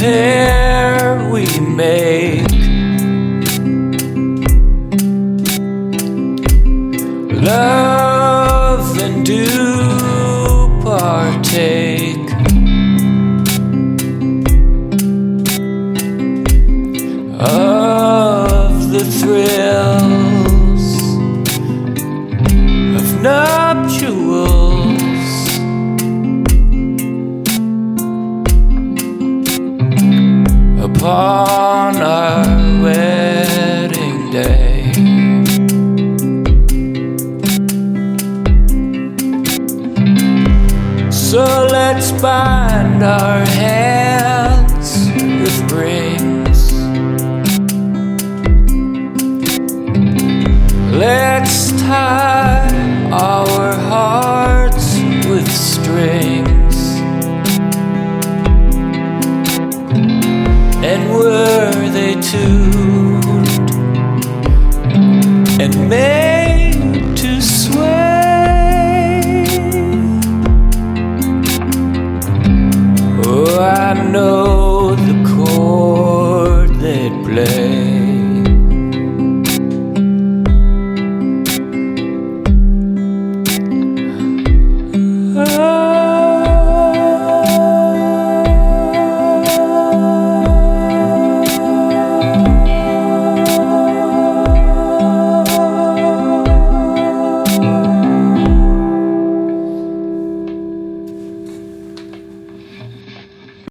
pair we make, love and do partake of the thrills of nuptials. Upon our wedding day, so let's bind our hands with rings. Let's tie our hearts with strings. And were they tuned and made